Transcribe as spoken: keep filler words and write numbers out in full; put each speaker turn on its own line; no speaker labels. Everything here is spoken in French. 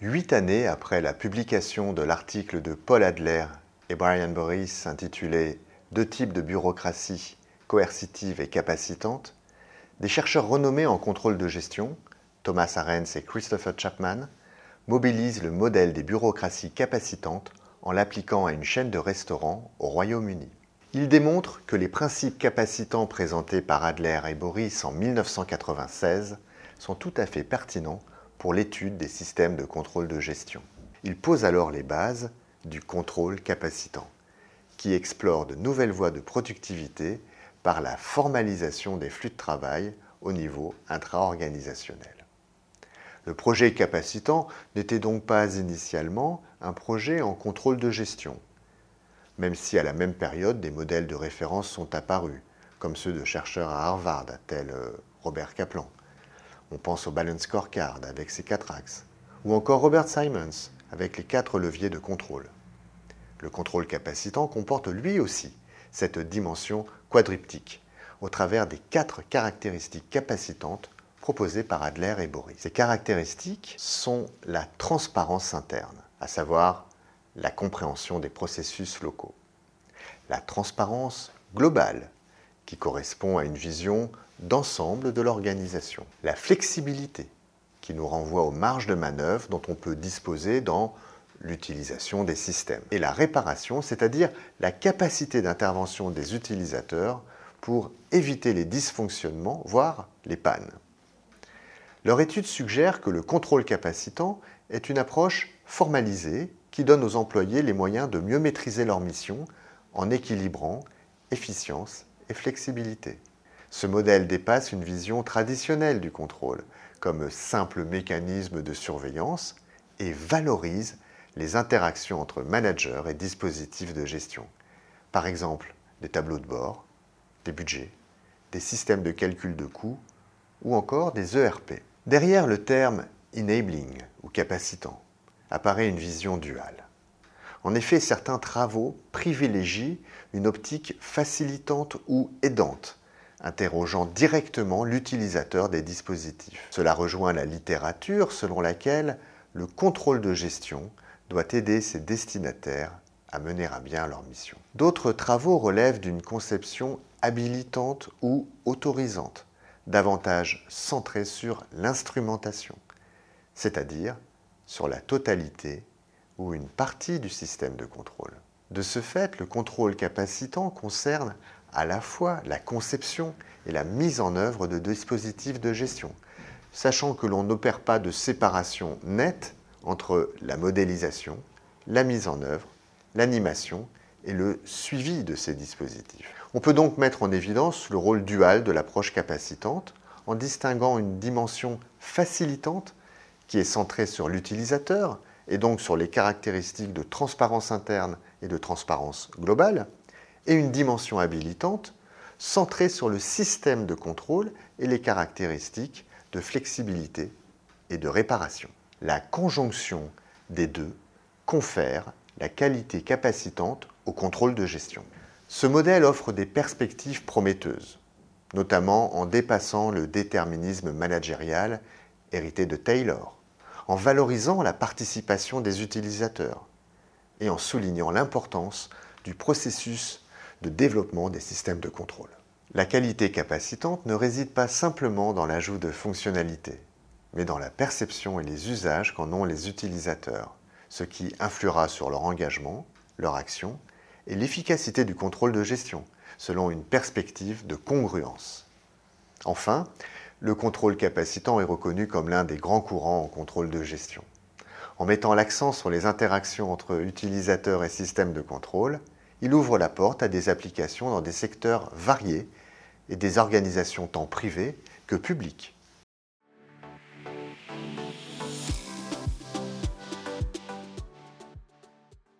Huit années après la publication de l'article de Paul Adler et Brian Boris intitulé « Deux types de bureaucratie, coercitive et capacitante », des chercheurs renommés en contrôle de gestion, Thomas Arens et Christopher Chapman, mobilisent le modèle des bureaucraties capacitantes en l'appliquant à une chaîne de restaurants au Royaume-Uni. Ils démontrent que les principes capacitants présentés par Adler et Boris en mille neuf cent quatre-vingt-seize sont tout à fait pertinents pour l'étude des systèmes de contrôle de gestion. Ils posent alors les bases du contrôle capacitant, qui explore de nouvelles voies de productivité par la formalisation des flux de travail au niveau intra-organisationnel. Le projet capacitant n'était donc pas initialement un projet en contrôle de gestion, même si à la même période des modèles de référence sont apparus, comme ceux de chercheurs à Harvard, tels Robert Kaplan. On pense au Balance Scorecard avec ses quatre axes, ou encore Robert Simons avec les quatre leviers de contrôle. Le contrôle capacitant comporte lui aussi cette dimension quadriptyque, au travers des quatre caractéristiques capacitantes proposées par Adler et Boris. Ces caractéristiques sont la transparence interne, à savoir la compréhension des processus locaux, la transparence globale, qui correspond à une vision d'ensemble de l'organisation, la flexibilité, qui nous renvoie aux marges de manœuvre dont on peut disposer dans l'utilisation des systèmes, et la réparation, c'est-à-dire la capacité d'intervention des utilisateurs pour éviter les dysfonctionnements, voire les pannes. Leur étude suggère que le contrôle capacitant est une approche formalisée qui donne aux employés les moyens de mieux maîtriser leur mission en équilibrant efficience et flexibilité. Ce modèle dépasse une vision traditionnelle du contrôle, comme simple mécanisme de surveillance, et valorise les interactions entre managers et dispositifs de gestion. Par exemple, des tableaux de bord, des budgets, des systèmes de calcul de coûts ou encore des E R P. Derrière le terme « enabling » ou « capacitant » apparaît une vision duale. En effet, certains travaux privilégient une optique facilitante ou aidante, interrogeant directement l'utilisateur des dispositifs. Cela rejoint la littérature selon laquelle le contrôle de gestion doit aider ses destinataires à mener à bien leur mission. D'autres travaux relèvent d'une conception habilitante ou autorisante, davantage centrée sur l'instrumentation, c'est-à-dire sur la totalité ou une partie du système de contrôle. De ce fait, le contrôle capacitant concerne à la fois la conception et la mise en œuvre de dispositifs de gestion, sachant que l'on n'opère pas de séparation nette entre la modélisation, la mise en œuvre, l'animation et le suivi de ces dispositifs. On peut donc mettre en évidence le rôle dual de l'approche capacitante en distinguant une dimension facilitante qui est centrée sur l'utilisateur et donc sur les caractéristiques de transparence interne et de transparence globale, et une dimension habilitante centrée sur le système de contrôle et les caractéristiques de flexibilité et de réparation. La conjonction des deux confère la qualité capacitante au contrôle de gestion. Ce modèle offre des perspectives prometteuses, notamment en dépassant le déterminisme managérial hérité de Taylor, en valorisant la participation des utilisateurs et en soulignant l'importance du processus de développement des systèmes de contrôle. La qualité capacitante ne réside pas simplement dans l'ajout de fonctionnalités, mais dans la perception et les usages qu'en ont les utilisateurs, ce qui influera sur leur engagement, leur action et l'efficacité du contrôle de gestion, selon une perspective de congruence. Enfin, le contrôle capacitant est reconnu comme l'un des grands courants en contrôle de gestion. En mettant l'accent sur les interactions entre utilisateurs et systèmes de contrôle, il ouvre la porte à des applications dans des secteurs variés et des organisations tant privées que publiques.